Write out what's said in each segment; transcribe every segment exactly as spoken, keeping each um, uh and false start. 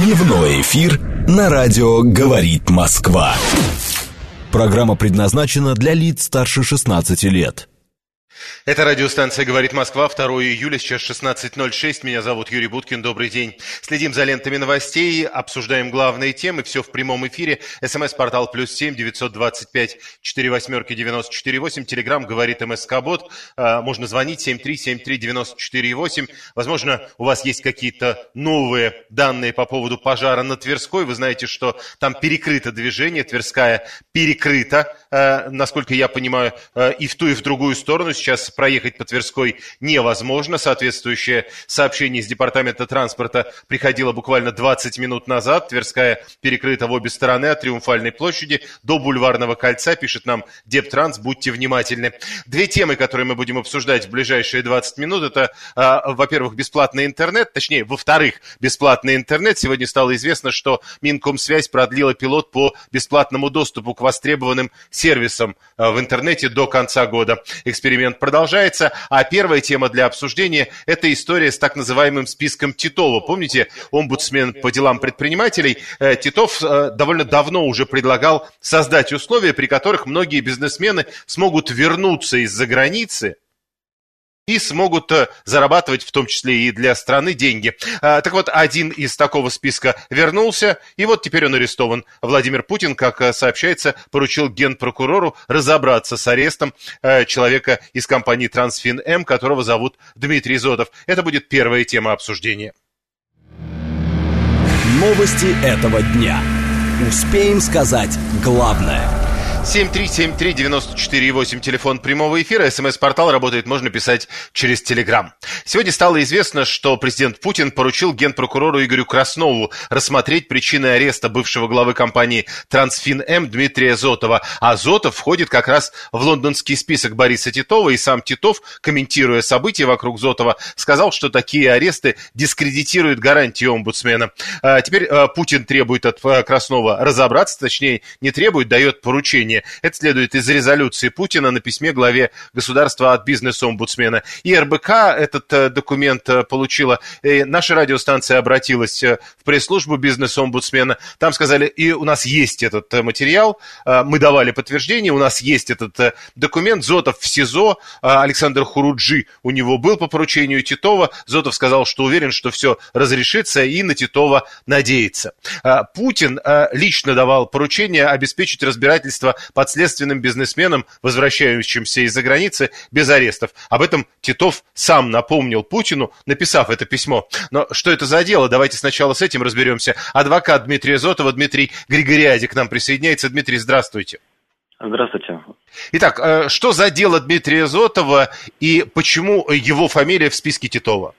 Дневной эфир на радио «Говорит Москва». Программа предназначена для лиц старше шестнадцати лет. Это радиостанция «Говорит Москва», второго июля, сейчас шестнадцать ноль шесть. Меня зовут Юрий Буткин, добрый день. Следим за лентами новостей, обсуждаем главные темы, все в прямом эфире. СМС-портал плюс семь девятьсот двадцать пять четыре восьмерки девяносто четыре восемь. Телеграм «Говорит МСК-бот». Можно звонить семь три семь три девяносто четыре восемь. Возможно, у вас есть какие-то новые данные по поводу пожара на Тверской. Вы знаете, что там перекрыто движение, Тверская перекрыта, насколько я понимаю, и в ту, и в другую сторону. Сейчас проехать по Тверской невозможно. Соответствующее сообщение из департамента транспорта приходило буквально двадцать минут назад. Тверская перекрыта в обе стороны от Триумфальной площади до Бульварного кольца, пишет нам Дептранс. Будьте внимательны. Две темы, которые мы будем обсуждать в ближайшие двадцать минут, это, э, во-первых, бесплатный интернет, точнее, во-вторых, бесплатный интернет. Сегодня стало известно, что Минкомсвязь продлила пилот по бесплатному доступу к востребованным сервисам э, в интернете до конца года. Эксперимент продолжается, а первая тема для обсуждения – это история с так называемым списком Титова. Помните, омбудсмен по делам предпринимателей Титов довольно давно уже предлагал создать условия, при которых многие бизнесмены смогут вернуться из-за границы и смогут зарабатывать, в том числе и для страны, деньги. Так вот, один из такого списка вернулся, и вот теперь он арестован. Владимир Путин, как сообщается, поручил генпрокурору разобраться с арестом человека из компании «Трансфин-М», которого зовут Дмитрий Зотов. Это будет первая тема обсуждения. Новости этого дня. Успеем сказать главное. семь три семь три девяносто четыре восемь, телефон прямого эфира, СМС-портал работает, можно писать через Телеграм. Сегодня стало известно, что президент Путин поручил генпрокурору Игорю Краснову рассмотреть причины ареста бывшего главы компании «Трансфин-М» Дмитрия Зотова. А Зотов входит как раз в лондонский список Бориса Титова, и сам Титов, комментируя события вокруг Зотова, сказал, что такие аресты дискредитируют гарантии омбудсмена. А теперь а, Путин требует от а, Краснова разобраться, точнее, не требует, дает поручение. Это следует из резолюции Путина на письме главе государства от бизнес-омбудсмена. И эр бэ ка этот э, документ э, получила. И наша радиостанция обратилась э, в пресс-службу бизнес-омбудсмена. Там сказали, и у нас есть этот э, материал, э, мы давали подтверждение, у нас есть этот э, документ. Зотов в СИЗО, э, Александр Хуруджи у него был по поручению Титова. Зотов сказал, что уверен, что все разрешится, и на Титова надеется. Э, Путин э, лично давал поручение обеспечить разбирательство подследственным бизнесменам, возвращающимся из-за границы, без арестов. Об этом Титов сам напомнил Путину, написав это письмо. Но что это за дело? Давайте сначала с этим разберемся. Адвокат Дмитрия Зотова Дмитрий Григориади к нам присоединяется. Дмитрий, здравствуйте. Здравствуйте. Итак, что за дело Дмитрия Зотова и почему его фамилия в списке Титова?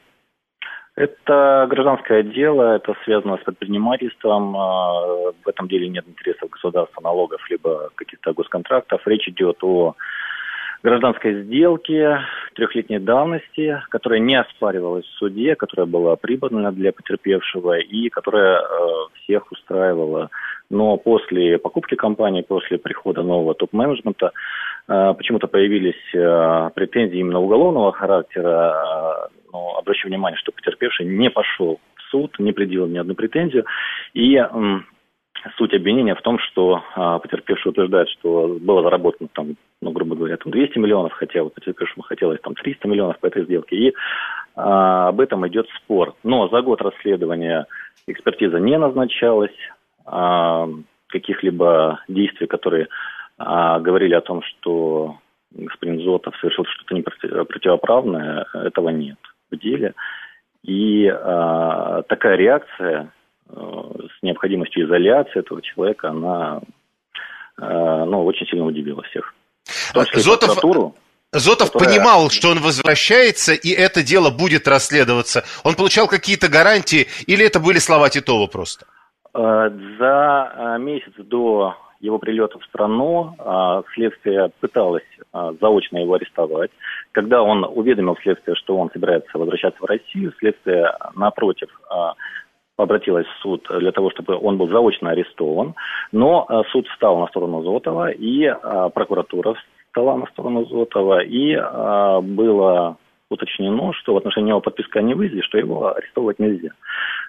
Это гражданское дело, это связано с предпринимательством. В этом деле нет интересов государства, налогов, либо каких-то госконтрактов. Речь идет о гражданской сделке трехлетней давности, которая не оспаривалась в суде, которая была прибыльна для потерпевшего и которая всех устраивала. Но после покупки компании, после прихода нового топ-менеджмента, почему-то появились претензии именно уголовного характера. Но обращу внимание, что потерпевший не пошел в суд, не предъявил ни одну претензию. И м, суть обвинения в том, что а, потерпевший утверждает, что было заработано, там, ну, грубо говоря, там двести миллионов, хотя потерпевшему хотелось там триста миллионов по этой сделке. И а, об этом идет спор. Но за год расследования экспертиза не назначалась, а, каких-либо действий, которые а, говорили о том, что господин Зотов совершил что-то не противоправное, этого нет в деле. И э, такая реакция э, с необходимостью изоляции этого человека, она э, ну, очень сильно удивила всех. В том числе Зотов, Зотов которая... понимал, что он возвращается, и это дело будет расследоваться. Он получал какие-то гарантии, или это были слова Титова просто? Э, за э, месяц до его прилета в страну э, следствие пыталось э, заочно его арестовать. Когда он уведомил следствие, что он собирается возвращаться в Россию, следствие, напротив, обратилось в суд для того, чтобы он был заочно арестован. Но суд встал на сторону Зотова, и прокуратура встала на сторону Зотова, и было уточнено, что в отношении него подписка о невыезде, что его арестовывать нельзя.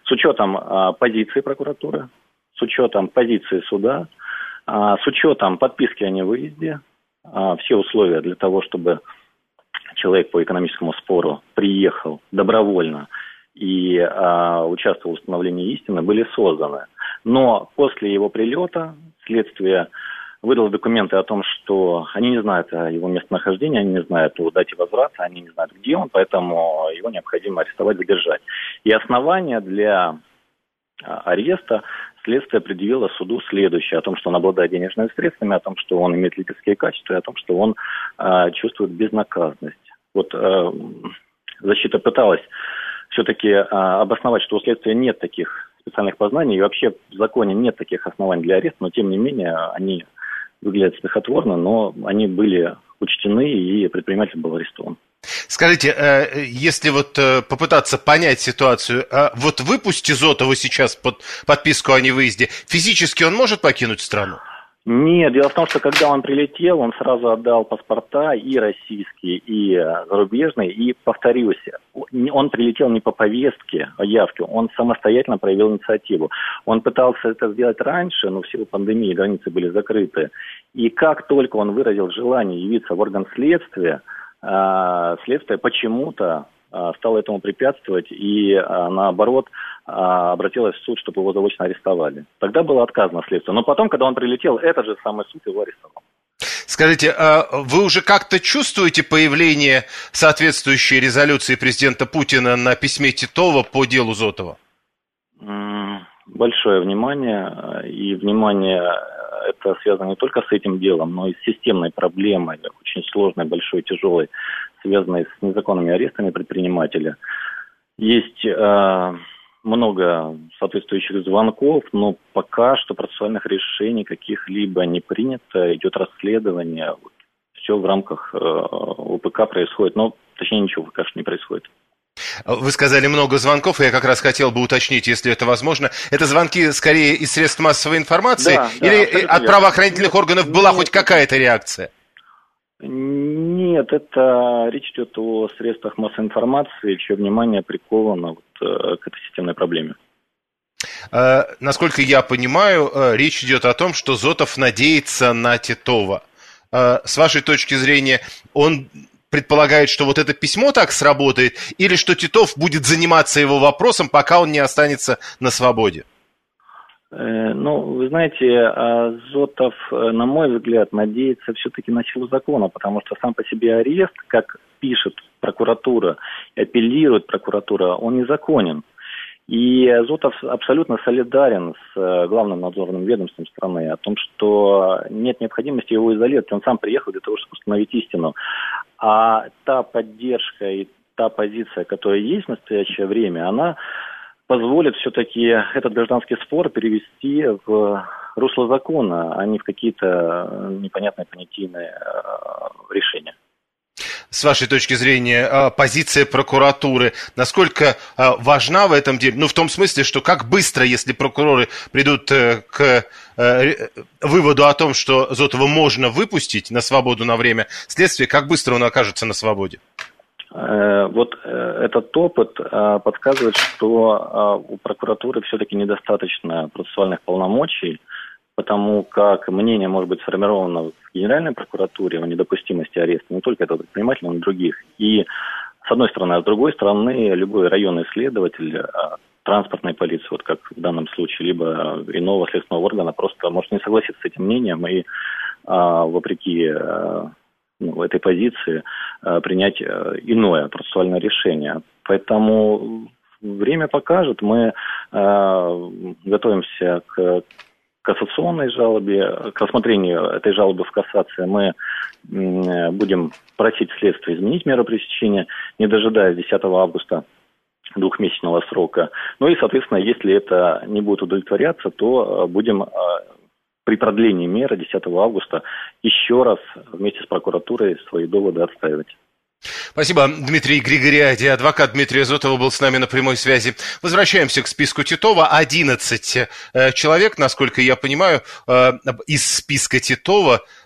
с учетом а, позиции прокуратуры, с учетом позиции суда, а, с учетом подписки о невыезде, а, все условия для того, чтобы человек по экономическому спору приехал добровольно и а, участвовал в установлении истины, были созданы. Но после его прилета следствие выдало документы о том, что они не знают о его местонахождении, они не знают о дате возврата, они не знают, где он, поэтому его необходимо арестовать, задержать. И основания для ареста следствие предъявило суду следующее: о том, что он обладает денежными средствами, о том, что он имеет лидерские качества, и о том, что он э, чувствует безнаказанность. Вот э, защита пыталась все-таки э, обосновать, что у следствия нет таких специальных познаний, и вообще в законе нет таких оснований для ареста, но тем не менее они выглядят смехотворно, но они были учтены, и предприниматель был арестован. Скажите, если вот попытаться понять ситуацию, вот выпусти Зотова сейчас под подписку о невыезде, физически он может покинуть страну? Нет, дело в том, что когда он прилетел, он сразу отдал паспорта и российские, и зарубежные, и, повторюсь, он прилетел не по повестке о явке, он самостоятельно проявил инициативу. Он пытался это сделать раньше, но в силу пандемии границы были закрыты. И как только он выразил желание явиться в орган следствия, следствие почему-то стало этому препятствовать и, наоборот, обратилась в суд, чтобы его заочно арестовали. Тогда было отказано следствию. Но потом, когда он прилетел, этот же самый суд его арестовал. Скажите, а вы уже как-то чувствуете появление соответствующей резолюции президента Путина на письме Титова по делу Зотова? Большое внимание. И внимание это связано не только с этим делом, но и с системной проблемой, очень сложной, большой, тяжелой, связанной с незаконными арестами предпринимателя. Есть э, много соответствующих звонков, но пока что процессуальных решений каких-либо не принято, идет расследование. Все в рамках э, УПК происходит, но точнее ничего пока что не происходит. Вы сказали много звонков, и я как раз хотел бы уточнить, если это возможно. Это звонки скорее из средств массовой информации? Да, или да, от правоохранительных органов была нет, хоть какая-то реакция? Нет, это речь идет о средствах массовой информации, чье внимание приковано вот к этой системной проблеме. А, насколько я понимаю, речь идет о том, что Зотов надеется на Титова. А, с вашей точки зрения, он предполагает, что вот это письмо так сработает, или что Титов будет заниматься его вопросом, пока он не останется на свободе? Э, ну, вы знаете, Зотов, на мой взгляд, надеется все-таки на силу закона, потому что сам по себе арест, как пишет прокуратура, апеллирует прокуратура, он незаконен. И Зотов абсолютно солидарен с главным надзорным ведомством страны о том, что нет необходимости его изолировать. Он сам приехал для того, чтобы установить истину. А та поддержка и та позиция, которая есть в настоящее время, она позволит все-таки этот гражданский спор перевести в русло закона, а не в какие-то непонятные понятийные решения. С вашей точки зрения, позиция прокуратуры, насколько важна в этом деле? Ну, в том смысле, что как быстро, если прокуроры придут к выводу о том, что Зотова можно выпустить на свободу на время следствия, как быстро он окажется на свободе? Вот этот опыт подсказывает, что у прокуратуры все-таки недостаточно процессуальных полномочий, потому как мнение может быть сформировано в Генеральной прокуратуре о недопустимости ареста не только этого предпринимателя, но и других. И с одной стороны, а с другой стороны, любой районный следователь транспортной полиции, вот как в данном случае, либо иного следственного органа, просто может не согласиться с этим мнением и а, вопреки а, ну, этой позиции а, принять а, иное процессуальное решение. Поэтому время покажет, мы а, готовимся к кассационной жалобе, к рассмотрению этой жалобы в кассации. Мы будем просить следствие изменить меру пресечения, не дожидаясь десятого августа двухмесячного срока. Ну и, соответственно, если это не будет удовлетворяться, то будем при продлении меры десятого августа еще раз вместе с прокуратурой свои доводы отстаивать. Спасибо, Дмитрий Григориади. Адвокат Дмитрия Зотова был с нами на прямой связи. Возвращаемся к списку Титова. одиннадцать человек, насколько я понимаю, из списка Титова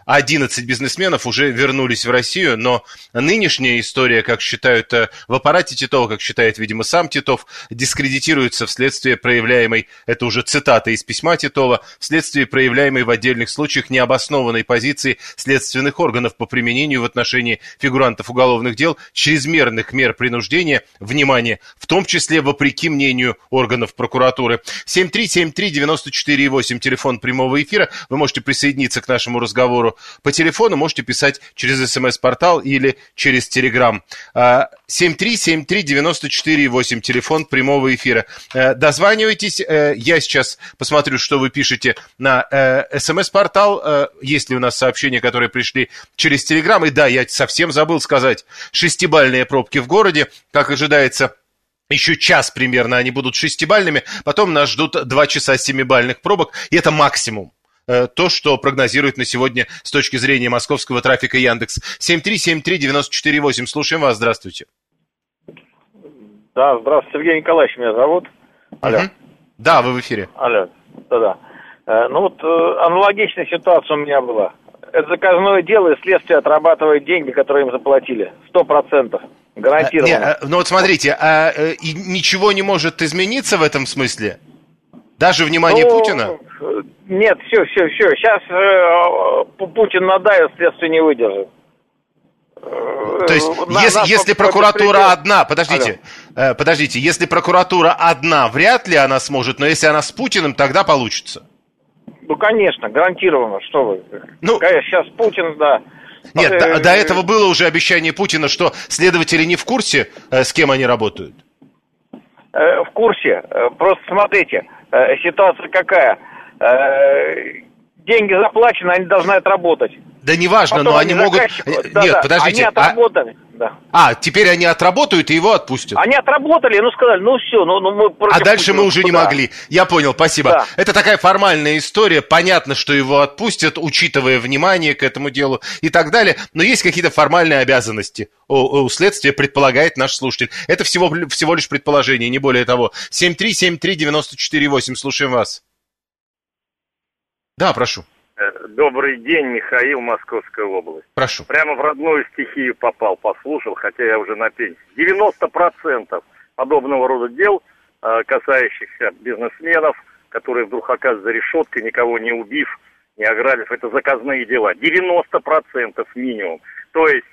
одиннадцать бизнесменов уже вернулись в Россию, но нынешняя история, как считают в аппарате Титова, как считает, видимо, сам Титов, дискредитируется вследствие проявляемой, это уже цитата из письма Титова, вследствие проявляемой в отдельных случаях необоснованной позиции следственных органов по применению в отношении фигурантов уголовных дел чрезмерных мер принуждения, внимание, в том числе вопреки мнению органов прокуратуры. семь три семь три девять четыре восемь, телефон прямого эфира. Вы можете присоединиться к нашему разговору по телефону, можете писать через смс-портал или через Телеграм. семь три семь три девять четыре восемь, телефон прямого эфира. Дозванивайтесь. Я сейчас посмотрю, что вы пишете на смс-портал. Есть ли у нас сообщения, которые пришли через Телеграм? И да, я совсем забыл сказать. Шестибалльные пробки в городе, как ожидается. Еще час примерно они будут шестибалльными, потом нас ждут два часа семибалльных пробок, и это максимум. То, что прогнозирует на сегодня с точки зрения московского трафика Яндекс. семь три семь три девять четыре восемь. Слушаем вас. Здравствуйте. Да, здравствуйте, Сергей Николаевич меня зовут. Алло. Угу. Да, вы в эфире. Алло, да-да. Э, ну вот э, аналогичная ситуация у меня была. Это заказное дело, и следствие отрабатывает деньги, которые им заплатили. Сто процентов. Гарантированно. А, не, ну вот смотрите, а, а, и ничего не может измениться в этом смысле? Даже внимание ну, Путина? Нет, все, все, все. Сейчас э, Путин надавит, следствие не выдержит. То есть, на, если, на, если прокуратура одна, подождите, э, подождите, если прокуратура одна, вряд ли она сможет, но если она с Путиным, тогда получится. Ну, конечно, гарантированно, что вы. Ну, сейчас Путин, да. Нет, а, до, до этого было уже обещание Путина, что следователи не в курсе, э, с кем они работают. Э, в курсе. Просто смотрите, э, ситуация какая. Э, деньги заплачены, они должны отработать. Да неважно, но они, они могут... Да, Нет, да, подождите. Они отработали, а... да. А, теперь они отработают и его отпустят. Они отработали, ну сказали, ну все, ну, ну мы против А дальше Путина, мы уже куда? не могли. Я понял, спасибо. Да. Это такая формальная история. Понятно, что его отпустят, учитывая внимание к этому делу и так далее. Но есть какие-то формальные обязанности у, у следствия, предполагает наш слушатель. Это всего, всего лишь предположение, не более того. семь три семь три девять четыре восемь, слушаем вас. Да, прошу. Добрый день, Михаил, Московская область. Прошу. Прямо в родную стихию попал, послушал, хотя я уже на пенсии. девяносто процентов подобного рода дел, касающихся бизнесменов, которые вдруг оказываются за решеткой, никого не убив, не ограбив, это заказные дела. девяносто процентов минимум. То есть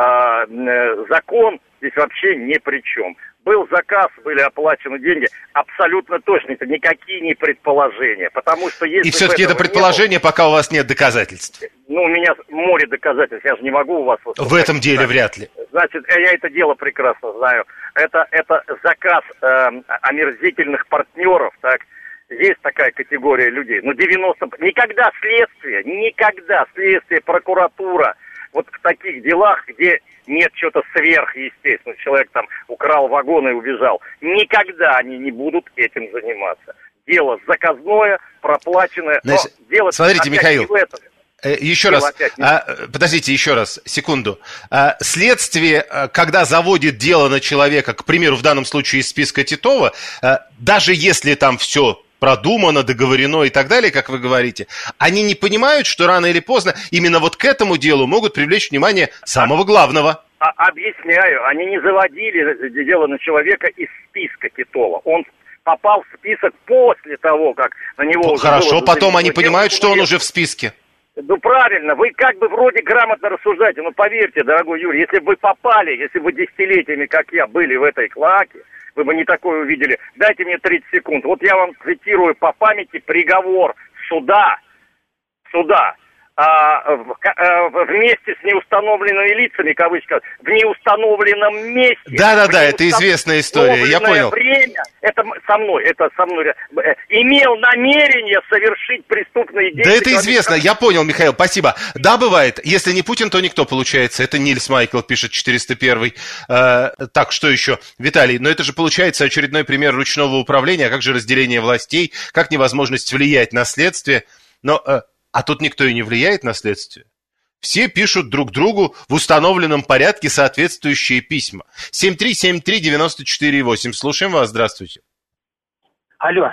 э, закон здесь вообще ни при чем. Был заказ, были оплачены деньги, абсолютно точно, это никакие не предположения, потому что если... И все-таки это предположение, было, пока у вас нет доказательств. Ну, у меня море доказательств, я же не могу у вас... В этом деле так, вряд ли. Значит, я это дело прекрасно знаю. Это, это заказ э, омерзительных партнеров, так, есть такая категория людей, но девяносто... Никогда следствие, никогда следствие, прокуратура, вот в таких делах, где... нет чего-то сверхъестественного, человек там украл вагон и убежал. Никогда они не будут этим заниматься. Дело заказное, проплаченное, Значит, но дело... Смотрите, Михаил, в этом. Еще дело раз, а, подождите, еще раз, секунду. А, следствие, когда заводит дело на человека, к примеру, в данном случае из списка Титова, а, даже если там все... продумано, договорено и так далее, как вы говорите, они не понимают, что рано или поздно именно вот к этому делу могут привлечь внимание самого главного. А, объясняю, они не заводили дело на человека из списка Титова. Он попал в список после того, как на него... уже Хорошо, было потом они дело, понимают, что он уже в списке. Ну, правильно, вы как бы вроде грамотно рассуждаете, но поверьте, дорогой Юрий, если бы вы попали, если бы десятилетиями, как я, были в этой клоаке, вы бы не такое увидели. Дайте мне тридцать секунд. Вот я вам цитирую по памяти приговор суда, суда, а, в, а, вместе с неустановленными лицами, кавычка, в неустановленном месте. Да-да-да, это известная история, я понял. Время, это со мной, это со мной, имел намерение совершить преступные действия. Да это известно, я понял, Михаил, спасибо. Да, бывает, если не Путин, то никто, получается. Это Нильс Майкл пишет, четыреста первый. Э, так, что еще? Виталий, но это же получается очередной пример ручного управления, а как же разделение властей, как невозможность влиять на следствие. Но, э, а тут никто и не влияет на следствие. Все пишут друг другу в установленном порядке соответствующие письма. семь три семь три девять четыре восемь. Слушаем вас, здравствуйте. Алло.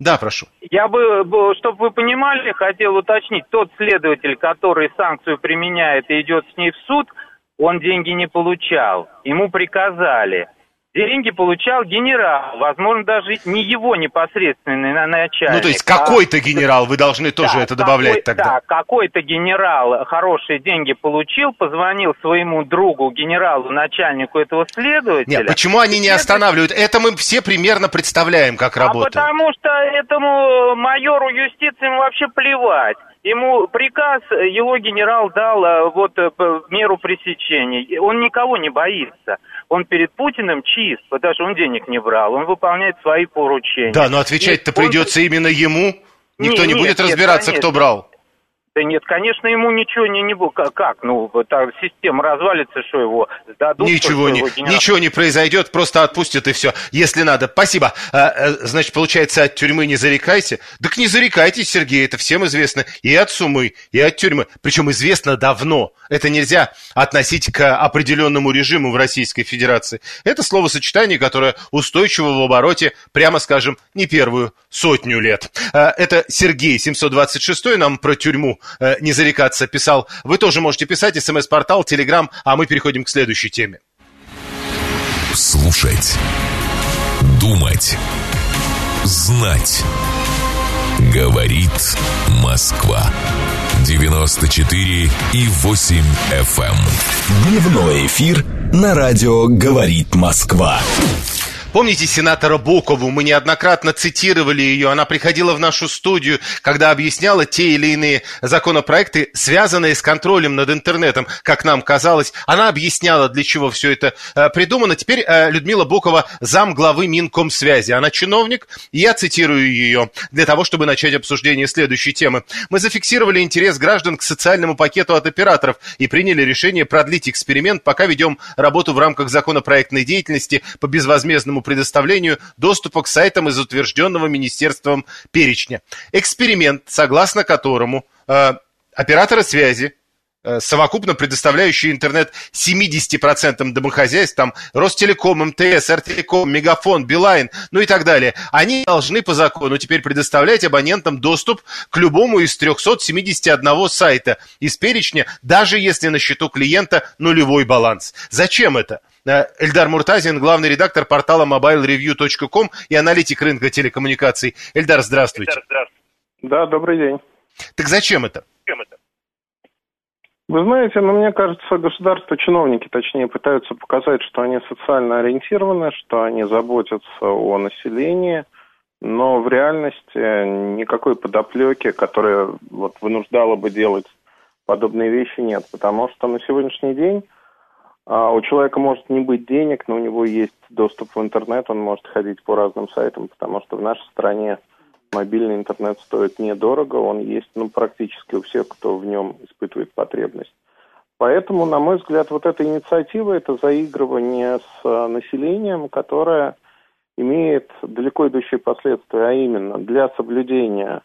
Да, прошу. Я бы, чтобы вы понимали, хотел уточнить, тот следователь, который санкцию применяет и идет с ней в суд, он деньги не получал, ему приказали. Деньги получал генерал, возможно, даже не его непосредственный начальник. Ну, то есть какой-то генерал, вы должны тоже да, это добавлять какой, тогда. Да, какой-то генерал хорошие деньги получил, позвонил своему другу, генералу, начальнику этого следователя. Нет, почему они не останавливают? Это мы все примерно представляем, как работает. А потому что этому майору юстиции ему вообще плевать. Ему приказ, его генерал дал вот меру пресечения. Он никого не боится. Он перед Путиным чист, потому что он денег не брал. Он выполняет свои поручения. Да, но отвечать-то он... придется именно ему. Никто не, не будет нет, разбираться, нет, кто брал. Да нет, конечно, ему ничего не, не будет. Как? Ну, там система развалится, что его сдадут. Ничего, не, ничего не произойдет, просто отпустят и все, если надо. Спасибо. А, значит, получается, от тюрьмы не зарекайся? Так не зарекайтесь, Сергей, это всем известно. И от сумы, и от тюрьмы. Причем известно давно. Это нельзя относить к определенному режиму в Российской Федерации. Это словосочетание, которое устойчиво в обороте, прямо скажем, не первую сотню лет. А, это Сергей семьсот двадцать шесть нам про тюрьму не зарекаться писал. Вы тоже можете писать, смс-портал, телеграм, а мы переходим к следующей теме. Слушать, думать, знать. Говорит Москва. девяносто четыре и восемь эф эм. Дневной эфир на радио «Говорит Москва». Помните сенатора Бокову? Мы неоднократно цитировали ее. Она приходила в нашу студию, когда объясняла те или иные законопроекты, связанные с контролем над интернетом, как нам казалось. Она объясняла, для чего все это э, придумано. Теперь э, Людмила Бокова замглавы Минкомсвязи. Она чиновник, и я цитирую ее для того, чтобы начать обсуждение следующей темы. Мы зафиксировали интерес граждан к социальному пакету от операторов и приняли решение продлить эксперимент, пока ведем работу в рамках законопроектной деятельности по безвозмездному предоставлению доступа к сайтам из утвержденного министерством перечня. Эксперимент, согласно которому э, операторы связи, э, совокупно предоставляющие интернет семьдесят процентов домохозяйств, там Ростелеком, эм тэ эс, эр телеком, Мегафон, Билайн, ну и так далее, они должны по закону теперь предоставлять абонентам доступ к любому из триста семьдесят один сайта из перечня, даже если на счету клиента нулевой баланс. Зачем это? Эльдар Муртазин, главный редактор портала мобайл ревью точка ком и аналитик рынка телекоммуникаций. Эльдар, здравствуйте. Эльдар, здравствуйте. Да, добрый день. Так зачем это? Зачем это? Вы знаете, ну, мне кажется, государство, чиновники, точнее, пытаются показать, что они социально ориентированы, что они заботятся о населении, но в реальности никакой подоплеки, которая вот вынуждала бы делать подобные вещи, нет. Потому что на сегодняшний день а у человека может не быть денег, но у него есть доступ в интернет, он может ходить по разным сайтам, потому что в нашей стране мобильный интернет стоит недорого, он есть ну, практически у всех, кто в нем испытывает потребность. Поэтому, на мой взгляд, вот эта инициатива – это заигрывание с населением, которое имеет далеко идущие последствия, а именно для соблюдения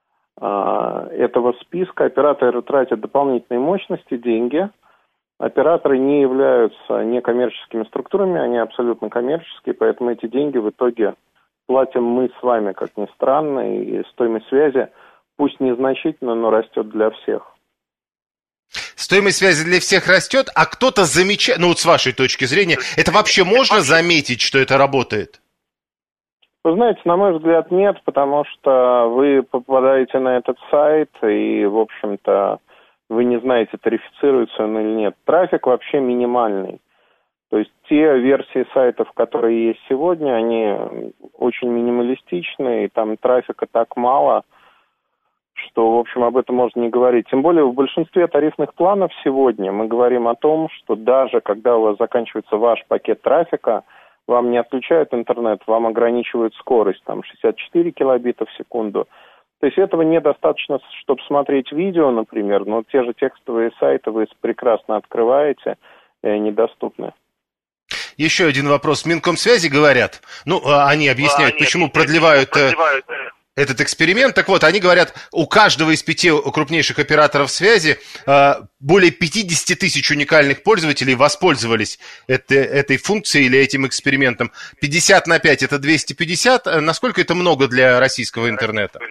а, этого списка операторы тратят дополнительные мощности, деньги. Операторы не являются некоммерческими структурами, они абсолютно коммерческие, поэтому эти деньги в итоге платим мы с вами, как ни странно, и стоимость связи, пусть незначительно, но растет для всех. Стоимость связи для всех растет, а кто-то замечает, ну вот с вашей точки зрения, это вообще можно заметить, что это работает? Вы знаете, на мой взгляд, нет, потому что вы попадаете на этот сайт и, в общем-то, вы не знаете, тарифицируется он или нет. Трафик вообще минимальный. То есть те версии сайтов, которые есть сегодня, они очень минималистичны, и там трафика так мало, что, в общем, об этом можно не говорить. Тем более в большинстве тарифных планов сегодня мы говорим о том, что даже когда у вас заканчивается ваш пакет трафика, вам не отключают интернет, вам ограничивают скорость, там, шестьдесят четыре килобита в секунду. То есть этого недостаточно, чтобы смотреть видео, например, но те же текстовые сайты вы прекрасно открываете, и они доступны. Еще один вопрос. Минкомсвязи говорят, ну, они объясняют, а, почему они продлевают, продлевают этот эксперимент. Так вот, они говорят, у каждого из пяти крупнейших операторов связи э, более пятьдесят тысяч уникальных пользователей воспользовались это, этой функцией или этим экспериментом. пятьдесят на пять – это двести пятьдесят. Насколько это много для российского интернета?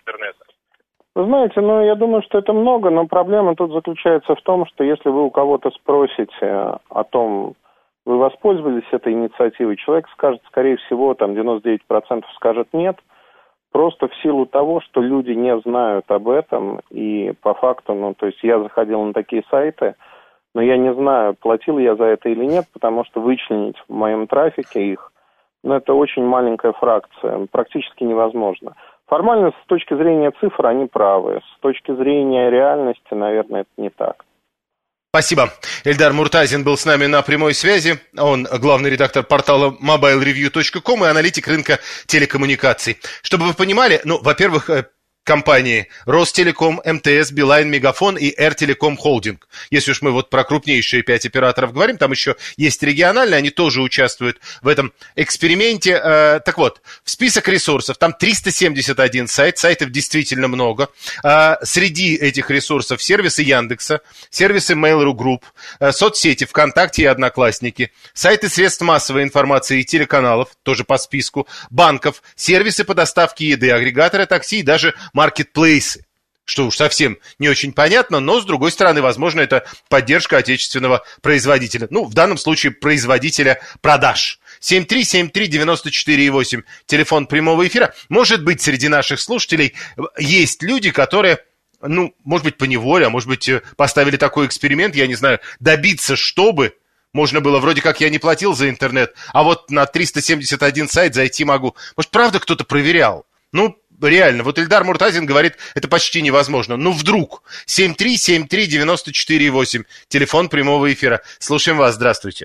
Вы знаете, ну, я думаю, что это много, но проблема тут заключается в том, что если вы у кого-то спросите о том, вы воспользовались этой инициативой, человек скажет, скорее всего, там девяносто девять процентов скажет нет, просто в силу того, что люди не знают об этом, и по факту, ну, то есть я заходил на такие сайты, но я не знаю, платил я за это или нет, потому что вычленить в моем трафике их, ну, это очень маленькая фракция, практически невозможно. Формально, с точки зрения цифр, они правы, с точки зрения реальности, наверное, это не так. Спасибо. Эльдар Муртазин был с нами на прямой связи. Он главный редактор портала мобайл ревью точка ком и аналитик рынка телекоммуникаций. Чтобы вы понимали, ну, во-первых, компании Ростелеком, МТС, Билайн, Мегафон и Эр-Телеком Холдинг. Если уж мы вот про крупнейшие пять операторов говорим, там еще есть региональные, они тоже участвуют в этом эксперименте. Э, так вот, в список ресурсов там триста семьдесят один сайт, сайтов действительно много. Э, среди этих ресурсов сервисы Яндекса, сервисы Mail.ru Group, э, соцсети ВКонтакте и Одноклассники, сайты средств массовой информации и телеканалов, тоже по списку, банков, сервисы по доставке еды, агрегаторы такси и даже маркетплейсы, что уж совсем не очень понятно, но, с другой стороны, возможно, это поддержка отечественного производителя. Ну, в данном случае, производителя продаж. семь три семь три девять четыре восемь, телефон прямого эфира. Может быть, среди наших слушателей есть люди, которые, ну, может быть, поневоле, а может быть, поставили такой эксперимент, я не знаю, добиться, чтобы можно было, вроде как я не платил за интернет, а вот на триста семьдесят один сайт зайти могу. Может, правда кто-то проверял? Ну, реально, вот Эльдар Муртазин говорит, это почти невозможно. Ну, вдруг. семь три семь три девять четыре восемь, телефон прямого эфира. Слушаем вас, здравствуйте.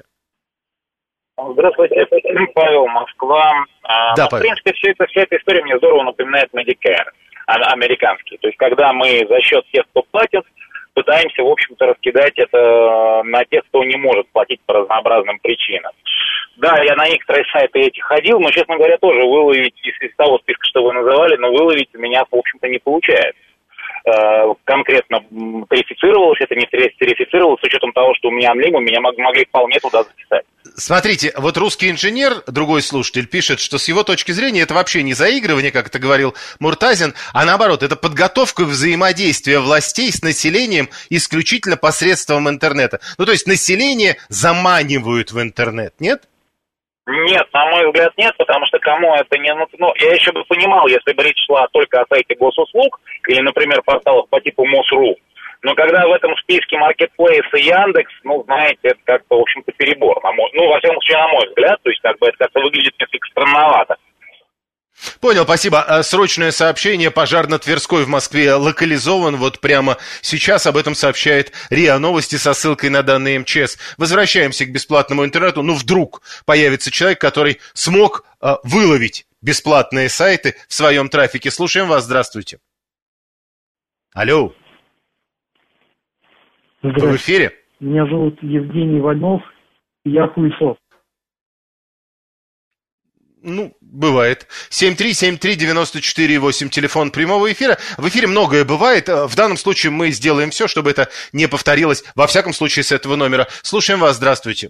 Здравствуйте, Павел, Москва. Да, ну, Павел. В принципе, вся эта, вся эта история мне здорово напоминает Medicare, американский. То есть, когда мы за счет тех, кто платит, пытаемся, в общем-то, раскидать это на тех, кто не может платить по разнообразным причинам. Да, я на некоторые сайты эти ходил, но, честно говоря, тоже выловить из, из того списка, что вы называли, но выловить у меня, в общем-то, не получается. Э, конкретно тарифицировалось, это не тарифицировалось, с учетом того, что у меня анлим, меня могли вполне туда записать. Смотрите, вот русский инженер, другой слушатель, пишет, что с его точки зрения это вообще не заигрывание, как это говорил Муртазин, а наоборот, это подготовка взаимодействия властей с населением исключительно посредством интернета. Ну, то есть население заманивают в интернет, нет? Нет, на мой взгляд, нет, потому что кому это не... Ну, я еще бы понимал, если бы речь шла только о сайте госуслуг или, например, порталах по типу МОСРУ. Но когда в этом списке Marketplace и Яндекс, ну, знаете, это как-то, в общем-то, перебор. На мой, ну, во всяком случае, на мой взгляд, то есть как бы это как-то выглядит несколько странновато. Понял, спасибо. Срочное сообщение. Пожар на Тверской в Москве локализован. Вот прямо сейчас об этом сообщает РИА Новости со ссылкой на данные МЧС. Возвращаемся к бесплатному интернету. Ну, вдруг появится человек, который смог э, выловить бесплатные сайты в своем трафике. Слушаем вас. Здравствуйте. Алло. Вы в эфире? Меня зовут Евгений Вольнов. Я хуесос. Ну, бывает. семь три семь три девять четыре восемь, телефон прямого эфира. В эфире многое бывает. В данном случае мы сделаем все, чтобы это не повторилось. Во всяком случае, с этого номера. Слушаем вас. Здравствуйте.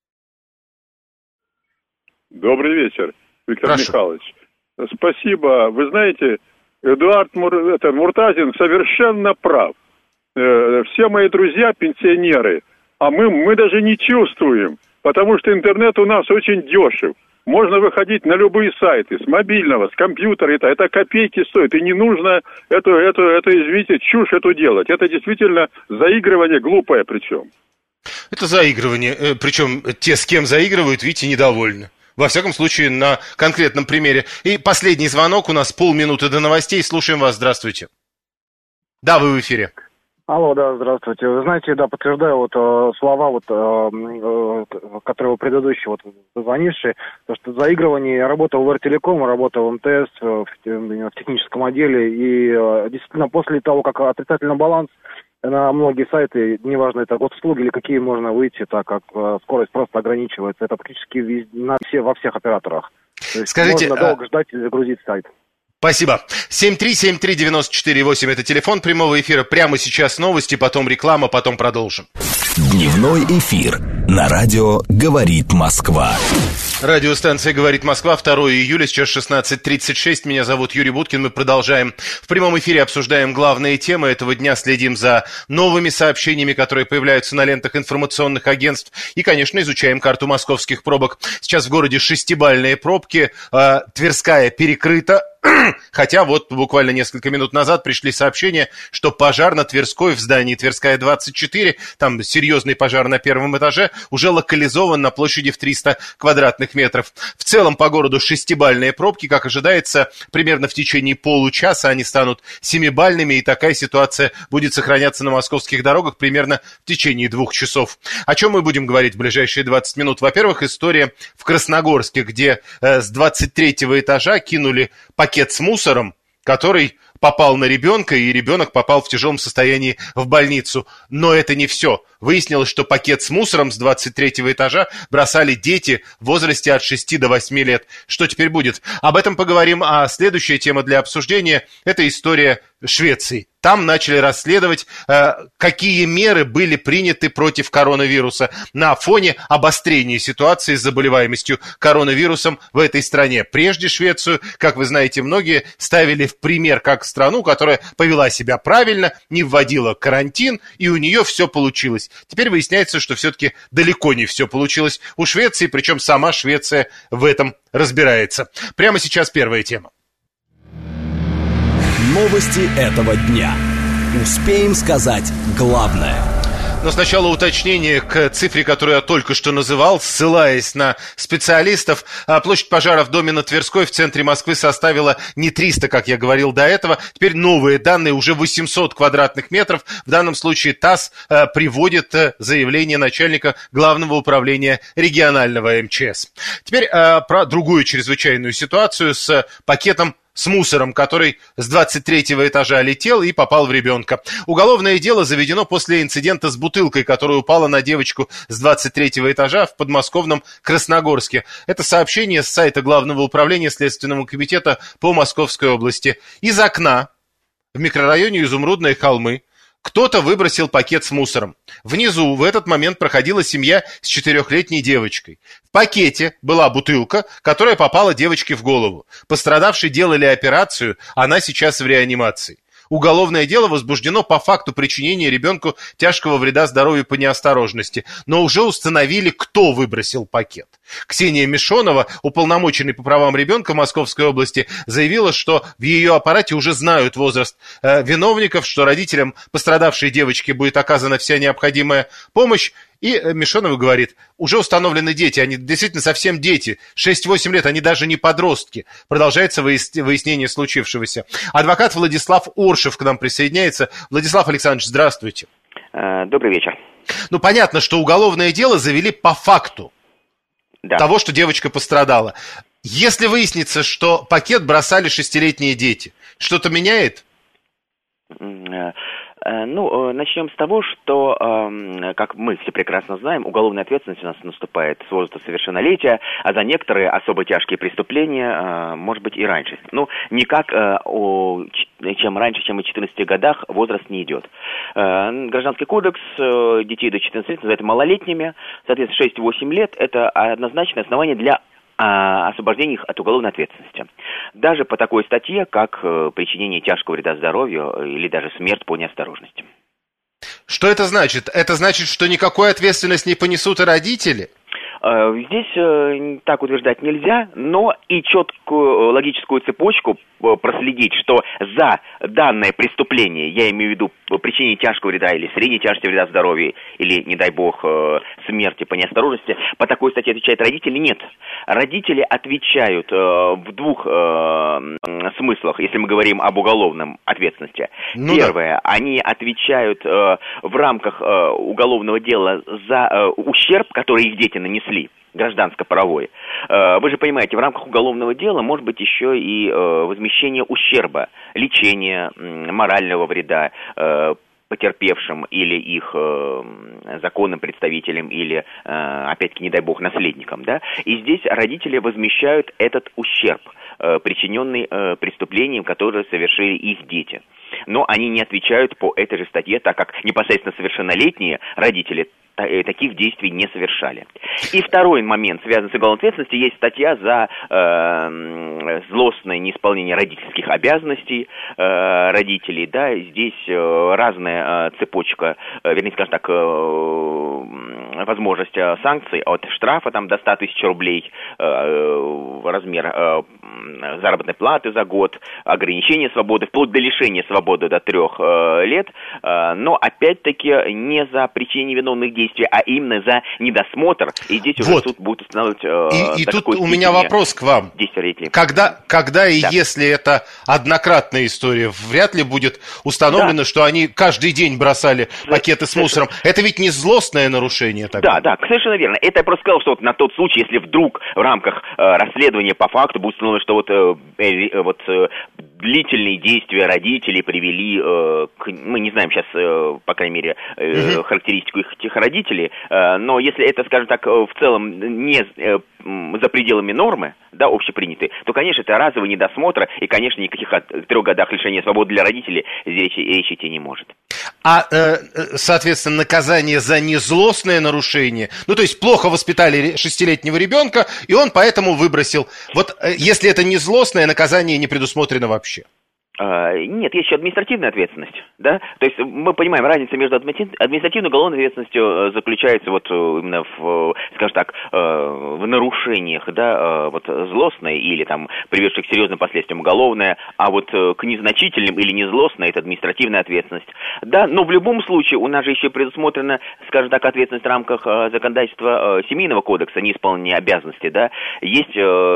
Добрый вечер, Виктор Прошу. Михайлович. Спасибо. Вы знаете, Эдуард Мур... это, Муртазин совершенно прав. Э, все мои друзья пенсионеры, а мы, мы даже не чувствуем, потому что интернет у нас очень дешев. Можно выходить на любые сайты, с мобильного, с компьютера, это, это копейки стоит, и не нужно эту, эту, эту, извините, чушь эту делать. Это действительно заигрывание глупое причем. Это заигрывание, причем те, с кем заигрывают, видите, недовольны. Во всяком случае, на конкретном примере. И последний звонок, у нас полминуты до новостей, слушаем вас, здравствуйте. Да, вы в эфире. Алло, да, здравствуйте. Вы знаете, да, подтверждаю вот э, слова, вот, э, э, которые предыдущие вот звонившие, то, что заигрывание, я работал в Эр-Телеком, работал в МТС, э, в, в техническом отделе, и э, действительно после того, как отрицательный баланс, на многие сайты, неважно, это госуслуги или какие, можно выйти, так как э, скорость просто ограничивается, это практически везде, на все, во всех операторах. То есть скажите, можно долго ждать и загрузить сайт. Спасибо. семь три семь три девять четыре восемь это телефон прямого эфира. Прямо сейчас новости, потом реклама, потом продолжим. Дневной эфир на радио «Говорит Москва». Радиостанция «Говорит Москва», второго июля, сейчас шестнадцать тридцать шесть. Меня зовут Юрий Буткин. Мы продолжаем в прямом эфире, обсуждаем главные темы этого дня, следим за новыми сообщениями, которые появляются на лентах информационных агентств. И, конечно, изучаем карту московских пробок. Сейчас в городе шестибалльные пробки. Э, Тверская перекрыта. Хотя вот буквально несколько минут назад пришли сообщения, что пожар на Тверской в здании Тверская двадцать четыре, там серьезный пожар на первом этаже, уже локализован на площади в триста квадратных метров. В целом по городу шестибалльные пробки, как ожидается, примерно в течение получаса они станут семибалльными, и такая ситуация будет сохраняться на московских дорогах примерно в течение двух часов. О чем мы будем говорить в ближайшие двадцать минут? Во-первых, история в Красногорске, где э, с двадцать третьего этажа кинули пакет с мусором, который попал на ребенка, и ребенок попал в тяжелом состоянии в больницу. Но это не все. Выяснилось, что пакет с мусором с двадцать третьего этажа бросали дети в возрасте от шести до восьми лет. Что теперь будет? Об этом поговорим. А следующая тема для обсуждения – это история Швеции. Там начали расследовать, э, какие меры были приняты против коронавируса на фоне обострения ситуации с заболеваемостью коронавирусом в этой стране. Прежде Швецию, как вы знаете, многие ставили в пример как страну, которая повела себя правильно, не вводила карантин, и у нее все получилось. Теперь выясняется, что все-таки далеко не все получилось у Швеции, причем сама Швеция в этом разбирается. Прямо сейчас первая тема. Новости этого дня. Успеем сказать главное. Но сначала уточнение к цифре, которую я только что называл, ссылаясь на специалистов. Площадь пожара в доме на Тверской в центре Москвы составила не триста, как я говорил до этого. Теперь новые данные, уже восемьсот квадратных метров. В данном случае ТАСС приводит заявление начальника Главного управления регионального эм че эс. Теперь про другую чрезвычайную ситуацию с пакетом с мусором, который с двадцать третьего этажа летел и попал в ребенка. Уголовное дело заведено после инцидента с бутылкой, которая упала на девочку с двадцать третьего этажа в подмосковном Красногорске. Это сообщение с сайта Главного управления Следственного комитета по Московской области. Из окна в микрорайоне Изумрудные холмы кто-то выбросил пакет с мусором. Внизу в этот момент проходила семья с четырехлетней девочкой. В пакете была бутылка, которая попала девочке в голову. Пострадавшие делали операцию, она сейчас в реанимации. Уголовное дело возбуждено по факту причинения ребенку тяжкого вреда здоровью по неосторожности, но уже установили, кто выбросил пакет. Ксения Мишонова, уполномоченный по правам ребенка Московской области, заявила, что в ее аппарате уже знают возраст э, виновников, что родителям пострадавшей девочки будет оказана вся необходимая помощь. И Мишонова говорит, уже установлены дети, они действительно совсем дети, шесть-восемь лет, они даже не подростки. Продолжается выяснение случившегося. Адвокат Владислав Оршев к нам присоединяется. Владислав Александрович, здравствуйте. Добрый вечер. Ну, понятно, что уголовное дело завели по факту да. того, что девочка пострадала. Если выяснится, что пакет бросали шестилетние дети, что-то меняет? Ну, начнем с того, что, как мы все прекрасно знаем, уголовная ответственность у нас наступает с возраста совершеннолетия, а за некоторые особо тяжкие преступления, может быть, и раньше. Ну, никак чем раньше, чем о четырнадцати годах возраст не идет. Гражданский кодекс детей до четырнадцати лет называют малолетними, соответственно, шесть-восемь лет – это однозначное основание для освобождения их от уголовной ответственности. Даже по такой статье, как э, причинение тяжкого вреда здоровью или даже смерть по неосторожности. Что это значит? Это значит, что никакой ответственности не понесут и родители? Э, здесь э, так утверждать нельзя, но и четкую логическую цепочку э, проследить, что за данное преступление, я имею в виду причинение тяжкого вреда или средней тяжести вреда здоровью, или, не дай бог, э, смерти по неосторожности, по такой статье отвечают родители? Нет. Родители отвечают э, в двух э, смыслах, если мы говорим об уголовном ответственности. Ну Первое, да. они отвечают э, в рамках э, уголовного дела за э, ущерб, который их дети нанесли, гражданско-правовой. Э, вы же понимаете, в рамках уголовного дела может быть еще и э, возмещение ущерба, лечение, э, морального вреда, э, потерпевшим или их э, законным представителям или, э, опять-таки, не дай бог, наследникам, да, и здесь родители возмещают этот ущерб, э, причиненный э, преступлением, которое совершили их дети. Но они не отвечают по этой же статье, так как непосредственно совершеннолетние родители таких действий не совершали. И второй момент, связанный с уголовной ответственностью, есть статья за э, злостное неисполнение родительских обязанностей э, родителей. Да, здесь э, разная э, цепочка, э, вернее, скажем так, э, возможность э, санкций от штрафа там, до ста тысяч рублей, э, размер э, заработной платы за год, ограничение свободы, вплоть до лишения свободы до трех э, лет, э, но опять-таки не за причинение виновных действий, а именно за недосмотр, и здесь уже вот. Суд будет устанавливать... Э, и и тут у меня вопрос к вам. Когда, когда и да. если это однократная история, вряд ли будет установлено, да. что они каждый день бросали пакеты с мусором. Это ведь не злостное нарушение тогда? Да, да, совершенно верно. Это я просто сказал, что вот на тот случай, если вдруг в рамках э, расследования по факту будет установлено, что вот, э, э, вот э, длительные действия родителей привели э, к... Мы не знаем сейчас, э, по крайней мере, э, угу. характеристику их этих родителей, но если это, скажем так, в целом не за пределами нормы, да, общепринятой, то, конечно, это разовый недосмотр, и, конечно, никаких трех годах лишения свободы для родителей здесь речи идти не может. А, соответственно, наказание за незлостное нарушение, ну, то есть плохо воспитали шестилетнего ребенка, и он поэтому выбросил. Вот если это незлостное, наказание не предусмотрено вообще. Нет, есть еще административная ответственность, да, то есть мы понимаем, разница между административной и уголовной ответственностью заключается вот именно в, скажем так, в нарушениях, да, вот злостное или там приведшее к серьезным последствиям уголовное, а вот к незначительным или незлостное это административная ответственность, да, но в любом случае у нас же еще предусмотрена, скажем так, ответственность в рамках законодательства Семейного кодекса, неисполнение обязанностей, да, есть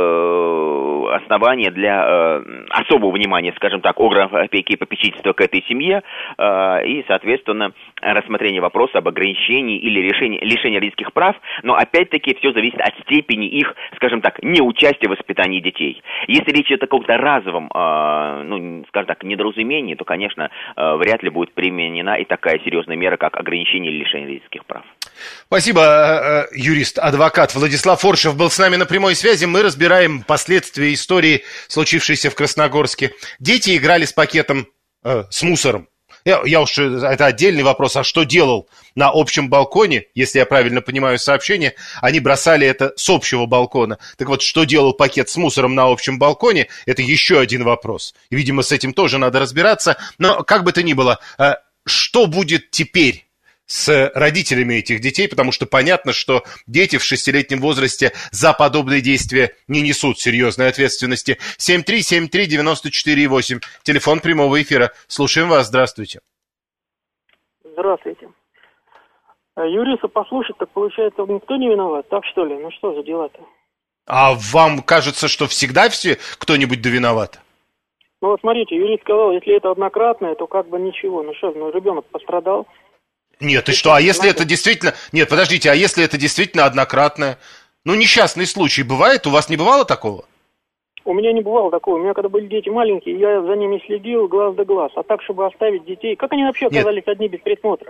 основания для особого внимания, скажем так, органов опеки и попечительства к этой семье э, и, соответственно, рассмотрение вопроса об ограничении или решении, лишении родительских прав, но, опять-таки, все зависит от степени их, скажем так, неучастия в воспитании детей. Если речь идет о каком-то разовом, э, ну, скажем так, недоразумении, то, конечно, э, вряд ли будет применена и такая серьезная мера, как ограничение или лишение родительских прав. Спасибо, юрист, адвокат Владислав Форшев был с нами на прямой связи. Мы разбираем последствия истории, случившейся в Красногорске. Дети играли с пакетом, э, с мусором. Я, я уж, это отдельный вопрос, а что делал на общем балконе, если я правильно понимаю сообщение, они бросали это с общего балкона. Так вот, что делал пакет с мусором на общем балконе, это еще один вопрос. И, видимо, с этим тоже надо разбираться. Но, как бы то ни было, э, что будет теперь с родителями этих детей, потому что понятно, что дети в шестилетнем возрасте за подобные действия не несут серьезной ответственности. семь три семь три девяносто четыре восемь, телефон прямого эфира. Слушаем вас, здравствуйте. Здравствуйте. Юриста послушать, так получается, никто не виноват, так что ли? Ну что за дела-то? А вам кажется, что всегда все кто-нибудь да виноват? Ну вот смотрите, юрист сказал, если это однократное, то как бы ничего. Ну что, ну ребенок пострадал. Нет, и что, а если это действительно... Нет, подождите, а если это действительно однократное? Ну, несчастный случай бывает? У вас не бывало такого? У меня не бывало такого. У меня, когда были дети маленькие, я за ними следил глаз да глаз. А так, чтобы оставить детей... Как они вообще оказались Нет. одни без присмотра?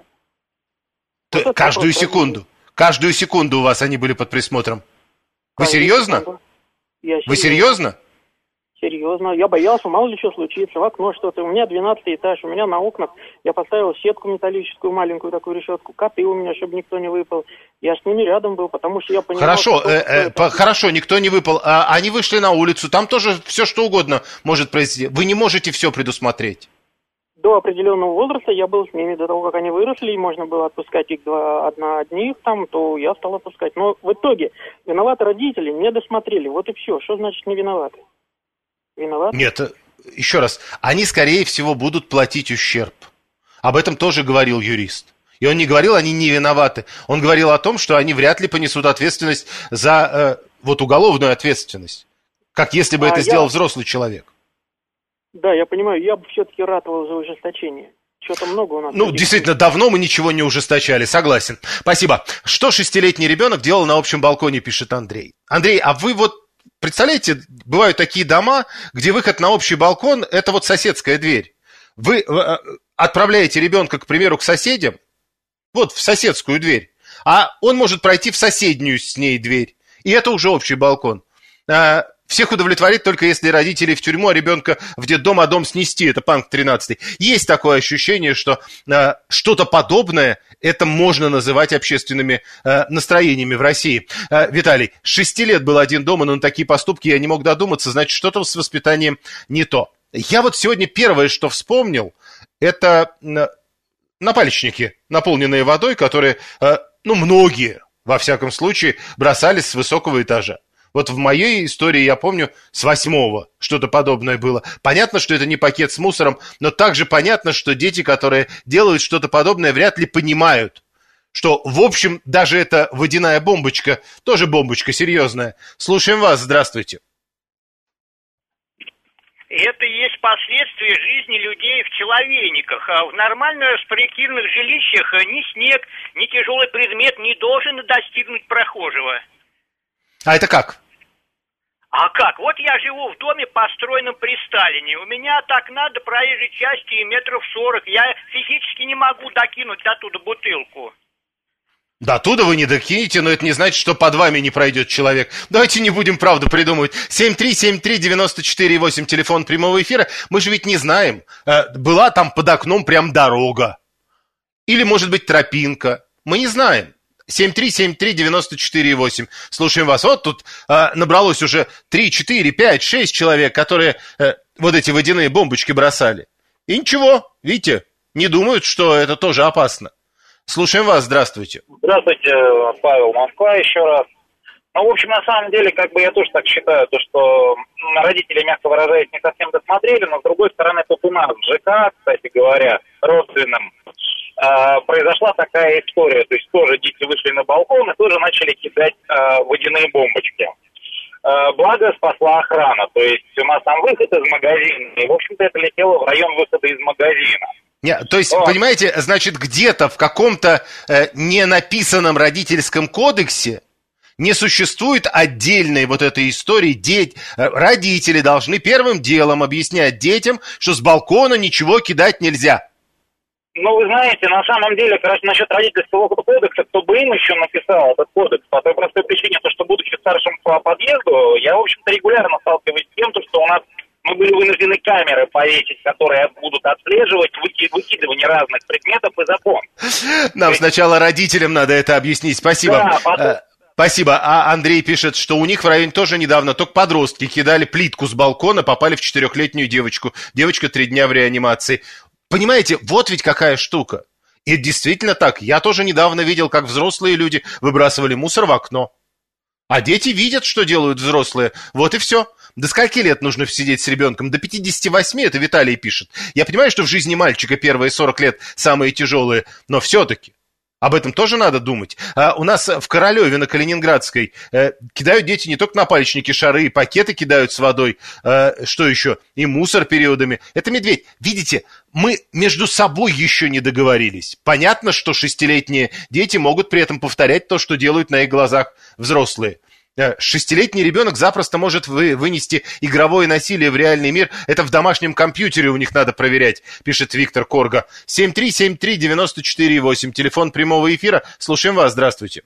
Вот каждую секунду. Проблема. Каждую секунду у вас они были под присмотром. Вы каждую серьезно? Я Вы серьезно? Серьезно. Я боялся, мало ли что случится, в окно что-то. У меня двенадцатый этаж, у меня на окнах я поставил сетку металлическую, маленькую такую решетку, коты у меня, чтобы никто не выпал. Я с ними рядом был, потому что я понимал... Хорошо, что э, э, по, хорошо, никто не выпал. А, они вышли на улицу, там тоже все что угодно может произойти. Вы не можете все предусмотреть. До определенного возраста я был с ними, до того, как они выросли, и можно было отпускать их два, одна одних там, то я стал отпускать. Но в итоге виноваты родители, не досмотрели, вот и все. Что значит не виноваты? Виноват? Нет, еще раз, они, скорее всего, будут платить ущерб. Об этом тоже говорил юрист. И он не говорил, они не виноваты. Он говорил о том, что они вряд ли понесут ответственность за э, вот уголовную ответственность. Как если бы а это я... сделал взрослый человек. Да, я понимаю, я бы все-таки ратовал за ужесточение. Что-то много у нас. Ну, действительно, давно мы ничего не ужесточали, согласен. Спасибо. Что шестилетний ребенок делал на общем балконе, пишет Андрей. Андрей, а вы вот представляете, бывают такие дома, где выход на общий балкон – это вот соседская дверь. Вы, отправляете ребенка, к примеру, к соседям, вот в соседскую дверь, а он может пройти в соседнюю с ней дверь, и это уже общий балкон. Всех удовлетворит только если родители в тюрьму, а ребенка в детдом, а дом снести. Это Панк тринадцатый. Есть такое ощущение, что э, что-то подобное, это можно называть общественными э, настроениями в России. Э, Виталий, с шести лет был один дома, но на такие поступки я не мог додуматься, значит, что-то с воспитанием не то. Я вот сегодня первое, что вспомнил, это э, напальчники, наполненные водой, которые, э, ну, многие, во всяком случае, бросались с высокого этажа. Вот в моей истории, я помню, с восьмого что-то подобное было. Понятно, что это не пакет с мусором, но также понятно, что дети, которые делают что-то подобное, вряд ли понимают, что, в общем, даже эта водяная бомбочка, тоже бомбочка серьезная. Слушаем вас, здравствуйте. Это и есть последствия жизни людей в человейниках. А в нормальных спроектированных жилищах ни снег, ни тяжелый предмет не должен достигнуть прохожего. А это как? А как? Вот я живу в доме, построенном при Сталине. У меня так надо проезжей части метров сорок. Я физически не могу докинуть до туда бутылку. До туда вы не докинете, но это не значит, что под вами не пройдет человек. Давайте не будем правду придумывать. семь три семь три девять четыре восемь, телефон прямого эфира. Мы же ведь не знаем, была там под окном прям дорога. Или, может быть, тропинка. Мы не знаем. семь три семь три девять четыре восемь. Слушаем вас. Вот тут а, набралось уже три, четыре, пять, шесть человек, которые а, вот эти водяные бомбочки бросали. И ничего, видите, не думают, что это тоже опасно. Слушаем вас. Здравствуйте. Здравствуйте, Павел, Москва еще раз. Ну, в общем, на самом деле, как бы я тоже так считаю, то, что родители, мягко выражаясь, не совсем досмотрели, но, с другой стороны, тут у нас в ЖК, кстати говоря, родственным, Uh, произошла такая история, то есть тоже дети вышли на балкон и тоже начали кидать uh, водяные бомбочки. Uh, благо спасла охрана, то есть у нас там выход из магазина, и, в общем-то, это летело в район выхода из магазина. Не, то есть, вот. Понимаете, значит, где-то в каком-то э, не написанном родительском кодексе не существует отдельной вот этой истории. Деть, родители должны первым делом объяснять детям, что с балкона ничего кидать нельзя. Ну, вы знаете, на самом деле, короче, насчет родительского кодекса, кто бы им еще написал этот кодекс, по той простой причине, то, что, будучи старшим по подъезду, я, в общем-то, регулярно сталкиваюсь с тем, что у нас мы были вынуждены камеры повесить, которые будут отслеживать выкидывание разных предметов из окон. Нам есть... сначала родителям надо это объяснить. Спасибо. Да, потом... Спасибо. А Андрей пишет, что у них в районе тоже недавно только подростки кидали плитку с балкона, попали в четырехлетнюю девочку. Девочка три дня в реанимации. Понимаете, вот ведь какая штука. И действительно так. Я тоже недавно видел, как взрослые люди выбрасывали мусор в окно. А дети видят, что делают взрослые. Вот и все. До скольки лет нужно сидеть с ребенком? До пятидесяти восьми, это Виталий пишет. Я понимаю, что в жизни мальчика первые сорок лет самые тяжелые, но все-таки. Об этом тоже надо думать. А у нас в Королеве на Калининградской э, кидают дети не только напальчники, шары, пакеты кидают с водой, э, что еще, и мусор периодами. Это медведь. Видите, мы между собой еще не договорились. Понятно, что шестилетние дети могут при этом повторять то, что делают на их глазах взрослые. Шестилетний ребенок запросто может вы, вынести игровое насилие в реальный мир. Это в домашнем компьютере у них надо проверять, пишет Виктор Корга. семь три семь три девять четыре восемь, телефон прямого эфира. Слушаем вас, здравствуйте.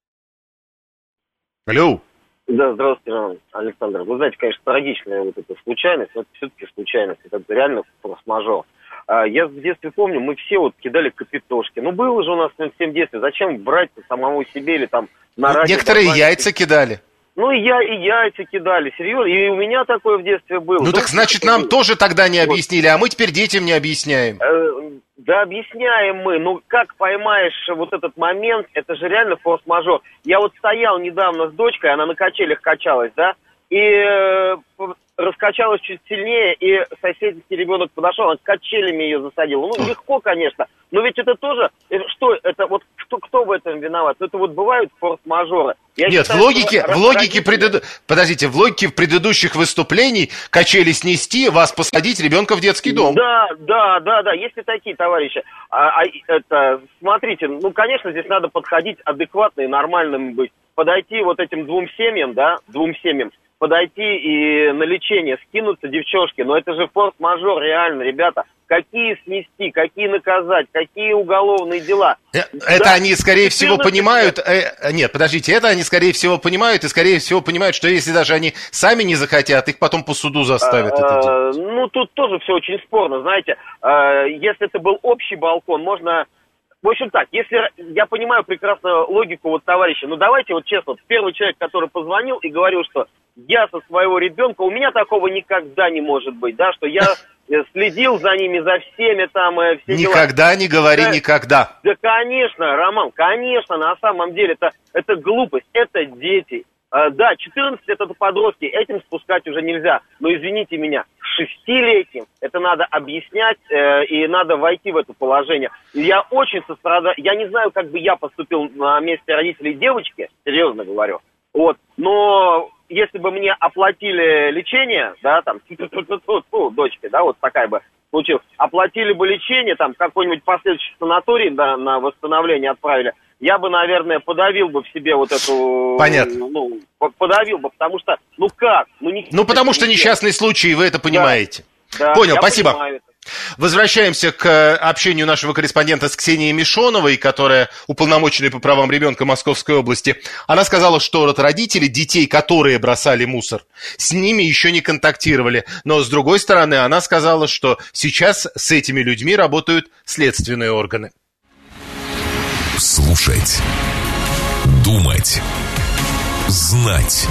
Алло. Да, здравствуйте, Александр. Вы знаете, конечно, трагичная вот эта случайность, но это все-таки случайность, это реально форс-мажор. Я в детстве помню, мы все вот кидали капитошки. Ну, было же у нас всем в детстве. Зачем брать самого себе или там на радио? Некоторые добавить? Яйца кидали. Ну, и я, и яйца кидали, серьезно. И у меня такое в детстве было. Ну, так значит, нам было. Тоже тогда не объяснили, а мы теперь детям не объясняем. Э, да, объясняем мы. Ну, как поймаешь вот этот момент, это же реально форс-мажор. Я вот стоял недавно с дочкой, она на качелях качалась, да, и э, раскачалась чуть сильнее, и соседский ребенок подошел, он качелями ее засадил. Ну, легко, конечно, но ведь это тоже, что, это вот, кто, кто в этом виноват? Это вот бывают форс-мажоры. Я Нет, считаю, в логике, что... в логике преду... подождите, в логике предыдущих выступлений качели снести, вас посадить, ребенка в детский дом. Да, да, да, да, есть и такие товарищи. А, а это, смотрите, ну, конечно, здесь надо подходить адекватно и нормальным быть. Подойти вот этим двум семьям, да, двум семьям, подойти и на лечение скинуться девчонки. Но это же форс-мажор, реально, ребята. Какие снести, какие наказать, какие уголовные дела. Это да, они, скорее всего, понимают... Э, нет, подождите, это они, скорее всего, понимают, и, скорее всего, понимают, что если даже они сами не захотят, их потом по суду заставят это делать. Ну, тут тоже все очень спорно, знаете. Если это был общий балкон, можно... В общем так, если я понимаю прекрасно логику вот товарища, ну давайте вот честно, первый человек, который позвонил и говорил, что я со своего ребенка, у меня такого никогда не может быть, да, что я следил за ними, за всеми там, все дела. Никогда не говори да, никогда. Да, конечно, Роман, конечно, на самом деле это, это глупость, это дети. А, да, четырнадцать это подростки, этим спускать уже нельзя, но извините меня, шестилетним это надо объяснять э, и надо войти в это положение. И я очень сострадаю, я не знаю, как бы я поступил на месте родителей девочки, серьезно говорю, вот, но если бы мне оплатили лечение, да, там, дочке, да, вот такая бы получилась, оплатили бы лечение, там, какой-нибудь последующий санаторий, да, на восстановление отправили, я бы, наверное, подавил бы в себе вот эту... Понятно. Ну, подавил бы, потому что, ну как? Ну, не ну потому что несчастный случай, вы это понимаете. Да, Понял, я спасибо. Понимаю. Возвращаемся к общению нашего корреспондента с Ксенией Мишоновой, которая уполномоченная по правам ребенка Московской области. Она сказала, что вот родители детей, которые бросали мусор, с ними еще не контактировали. Но, с другой стороны, она сказала, что сейчас с этими людьми работают следственные органы. Слушать, думать, знать.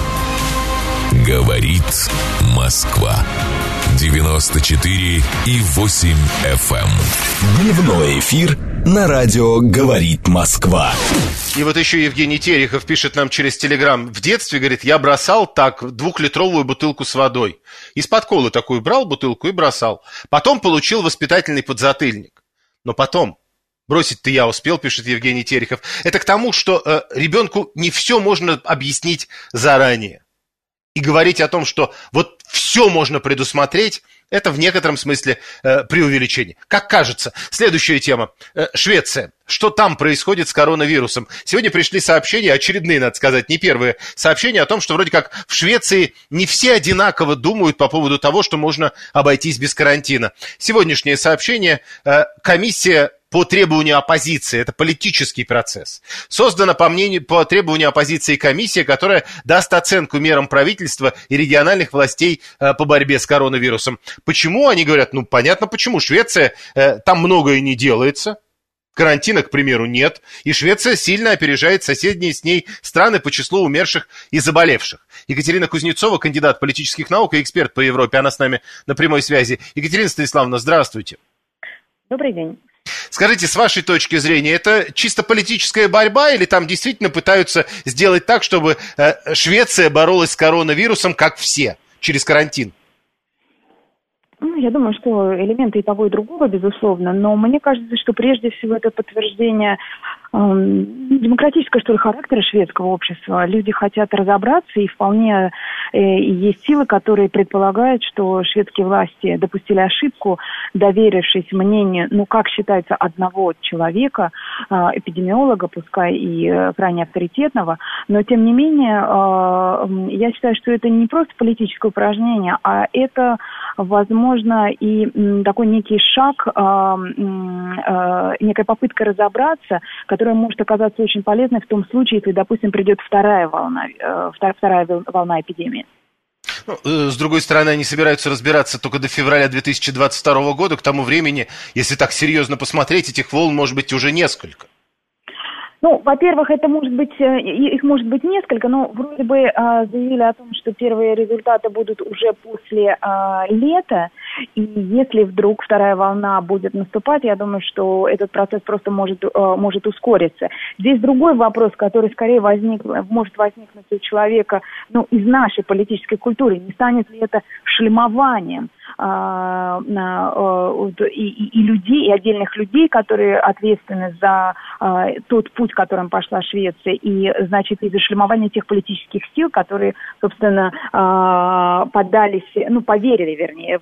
Говорит Москва. девяносто четыре и восемь эф эм. Дневной эфир на радио «Говорит Москва». И вот еще Евгений Терехов пишет нам через Телеграм. В детстве, говорит, я бросал так двухлитровую бутылку с водой. Из-под колы такую брал бутылку и бросал. Потом получил воспитательный подзатыльник. Но потом... Бросить-то я успел, пишет Евгений Терехов. Это к тому, что э, ребенку не все можно объяснить заранее. И говорить о том, что вот все можно предусмотреть, это в некотором смысле э, преувеличение. Как кажется, следующая тема. Э, Швеция. Что там происходит с коронавирусом? Сегодня пришли сообщения, очередные, надо сказать, не первые, сообщения о том, что вроде как в Швеции не все одинаково думают по поводу того, что можно обойтись без карантина. Сегодняшнее сообщение. Э, комиссия по требованию оппозиции, это политический процесс. Создана по мнению, по требованию оппозиции комиссия, которая даст оценку мерам правительства и региональных властей э, по борьбе с коронавирусом. Почему? Они говорят, ну понятно почему. Швеция, э, там многое не делается. Карантина, к примеру, нет. И Швеция сильно опережает соседние с ней страны по числу умерших и заболевших. Екатерина Кузнецова, кандидат политических наук и эксперт по Европе, она с нами на прямой связи. Екатерина Станиславовна, здравствуйте. Добрый день. Скажите, с вашей точки зрения, это чисто политическая борьба или там действительно пытаются сделать так, чтобы э, Швеция боролась с коронавирусом, как все, через карантин? Ну, я думаю, что элементы и того, и другого, безусловно, но мне кажется, что прежде всего это подтверждение э, демократического, что ли, характера шведского общества. Люди хотят разобраться, и вполне э, есть силы, которые предполагают, что шведские власти допустили ошибку, доверившись мнению, ну, как считается, одного человека, э, эпидемиолога, пускай и э, крайне авторитетного, но, тем не менее, э, я считаю, что это не просто политическое упражнение, а это, возможно, Возможно, и м, такой некий шаг, э, э, некая попытка разобраться, которая может оказаться очень полезной в том случае, если, допустим, придет вторая волна, э, вторая волна эпидемии. Ну, с другой стороны, они собираются разбираться только до февраля две тысячи двадцать второго года. К тому времени, если так серьезно посмотреть, этих волн может быть уже несколько. Ну, во-первых, это может быть, их может быть несколько, но вроде бы э, заявили о том, что первые результаты будут уже после э, лета, и если вдруг вторая волна будет наступать, я думаю, что этот процесс просто может, э, может ускориться. Здесь другой вопрос, который скорее возник, может возникнуть у человека, ну, из нашей политической культуры, не станет ли это шлемованием э, э, и, и, и людей, и отдельных людей, которые ответственны за э, тот путь, которым пошла Швеция, и, значит, из-за шлемования тех политических сил, которые, собственно, поддались, ну, поверили, вернее, в это мнение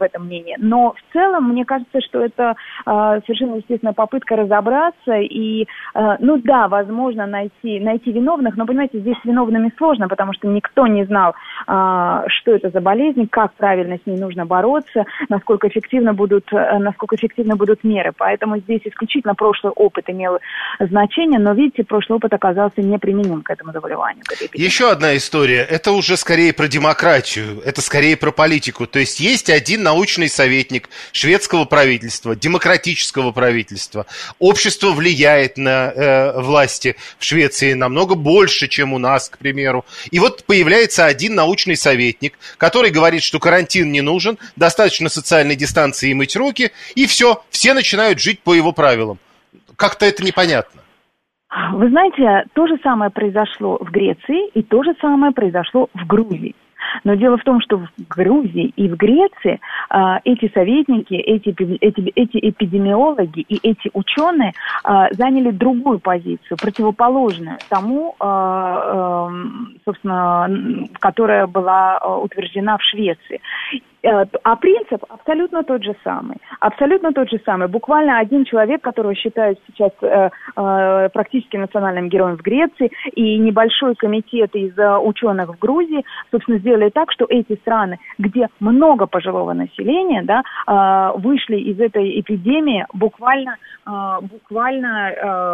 населения. Но в целом, мне кажется, что это э, совершенно естественная попытка разобраться. И, э, ну да, возможно, найти, найти виновных, но, понимаете, здесь с виновными сложно, потому что никто не знал, э, что это за болезнь, как правильно с ней нужно бороться, насколько эффективно будут, э, насколько эффективны будут меры. Поэтому здесь исключительно прошлый опыт имел значение, но, видите, прошлый опыт оказался неприменим к этому заболеванию. К этой Еще одна история. Это уже скорее про демократию, это скорее про политику. То есть есть один научный советник шведского правительства, демократического правительства. Общество влияет на э, власти в Швеции намного больше, чем у нас, к примеру. И вот появляется один научный советник, который говорит, что карантин не нужен, достаточно социальной дистанции и мыть руки, и все, все начинают жить по его правилам. Как-то это непонятно. Вы знаете, то же самое произошло в Греции и то же самое произошло в Грузии. Но дело в том, что в Грузии и в Греции э, эти советники, эти, эти, эти эпидемиологи и эти ученые э, заняли другую позицию, противоположную тому, э, э, собственно, которая была утверждена в Швеции. А принцип абсолютно тот же самый. Абсолютно тот же самый. Буквально один человек, которого считают сейчас э, э, практически национальным героем в Греции, и небольшой комитет из э, ученых в Грузии, собственно, сделали так, что эти страны, где много пожилого населения, да, э, вышли из этой эпидемии буквально, э, буквально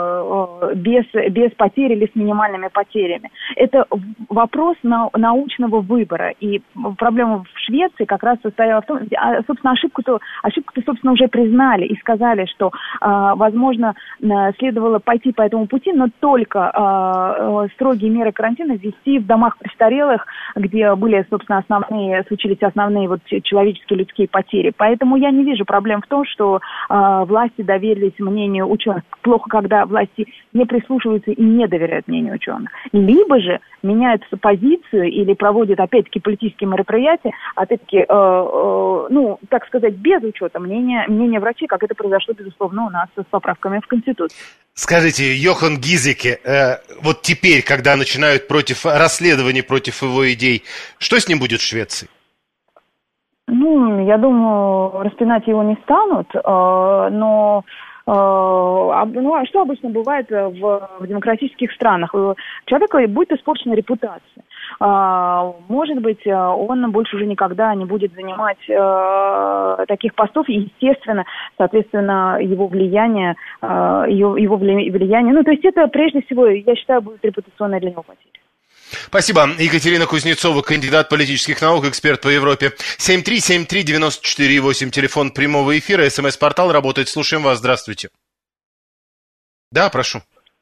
э, без, без потерь или с минимальными потерями. Это вопрос на, научного выбора. И проблема в Швеции как раз состояла в том, а, собственно, ошибку-то, ошибку-то, собственно, уже признали и сказали, что, а, возможно, следовало пойти по этому пути, но только а, строгие меры карантина ввести в домах престарелых, где были, собственно, основные, случились основные вот человеческие людские потери. Поэтому я не вижу проблем в том, что а, власти доверились мнению ученых. Плохо, когда власти не прислушиваются и не доверяют мнению ученых. Либо же меняют позицию или проводят, опять-таки, политические мероприятия, опять-таки, э, э, ну, так сказать, без учета мнения, мнения врачей, как это произошло, безусловно, у нас с поправками в Конституцию. Скажите, Йохан Гизеке, э, вот теперь, когда начинают против расследования против его идей, что с ним будет в Швеции? Ну, я думаю, распинать его не станут, э, но... Ну, а что обычно бывает в, в демократических странах? У человека будет испорчена репутация. Может быть, он больше уже никогда не будет занимать таких постов, и, естественно, соответственно, его влияние, его, его влияние, ну, то есть это, прежде всего, я считаю, будет репутационная для него потеря. Спасибо. Екатерина Кузнецова, кандидат политических наук, эксперт по Европе. семь три семь три девяносто четыре восемь, телефон прямого эфира, СМС-портал работает. Слушаем вас. Здравствуйте. Да, прошу.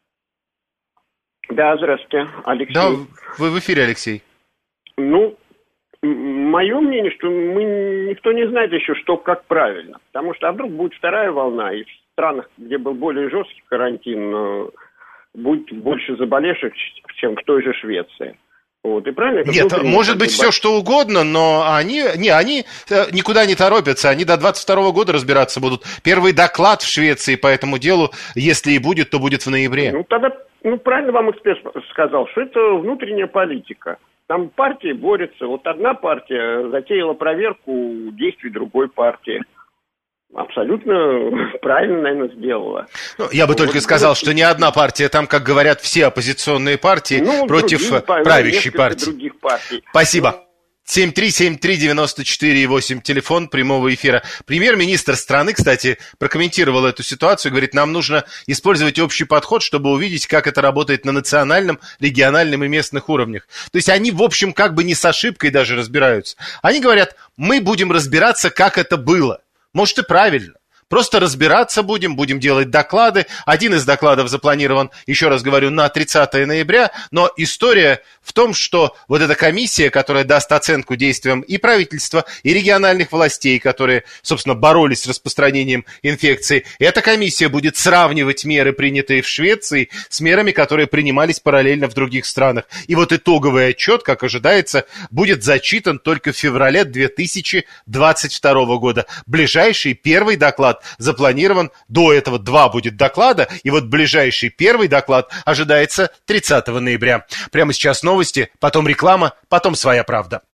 Да, здравствуйте, Алексей. Да, вы в эфире, Алексей. Ну, мое мнение, что мы никто не знает еще, что как правильно. Потому что, а вдруг будет вторая волна, и в странах, где был более жесткий карантин, будет больше заболевших, чем в той же Швеции. Вот, и правильно? Нет, может быть все что угодно, но они, не, они никуда не торопятся, они до двадцать второго года разбираться будут. Первый доклад в Швеции по этому делу, если и будет, то будет в ноябре. Ну, тогда, ну, правильно вам эксперт сказал, что это внутренняя политика. Там партии борются. Вот одна партия затеяла проверку действий другой партии. Абсолютно правильно, наверное, сделала. Ну, я бы вот, только сказал, что не одна партия, там, как говорят, все оппозиционные партии ну, против другие, правящей партии. Других партий. Спасибо. семь три семь три девяносто четыре восемь, телефон прямого эфира. Премьер-министр страны, кстати, прокомментировал эту ситуацию, говорит, нам нужно использовать общий подход, чтобы увидеть, как это работает на национальном, региональном и местных уровнях. То есть они, в общем, как бы не с ошибкой даже разбираются. Они говорят, мы будем разбираться, как это было. Может, и правильно. Просто разбираться будем, будем делать доклады. Один из докладов запланирован, еще раз говорю, на тридцатое ноября. Но история в том, что вот эта комиссия, которая даст оценку действиям и правительства, и региональных властей, которые, собственно, боролись с распространением инфекции, эта комиссия будет сравнивать меры, принятые в Швеции, с мерами, которые принимались параллельно в других странах. И вот итоговый отчет, как ожидается, будет зачитан только в феврале две тысячи двадцать второго года. Ближайший первый доклад запланирован, до этого два будет доклада, и вот ближайший первый доклад ожидается тридцатого ноября. Прямо сейчас новости, потом реклама, потом своя правда.